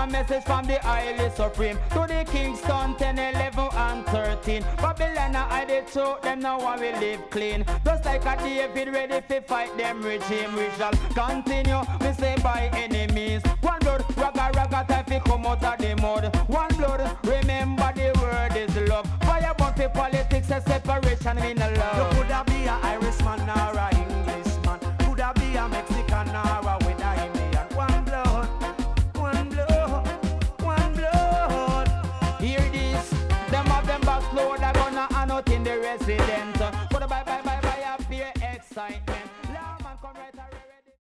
a message from the highly supreme to the Kingston 10, 11 and 13. Babylon I the truth, them now want we live clean. Just like a David ready to fight them regime. We shall continue, we say by any means. One blood, raga time fi come out of the mud. One blood, remember the word is love. Fire but the politics a separation in a love. You coulda be a Irish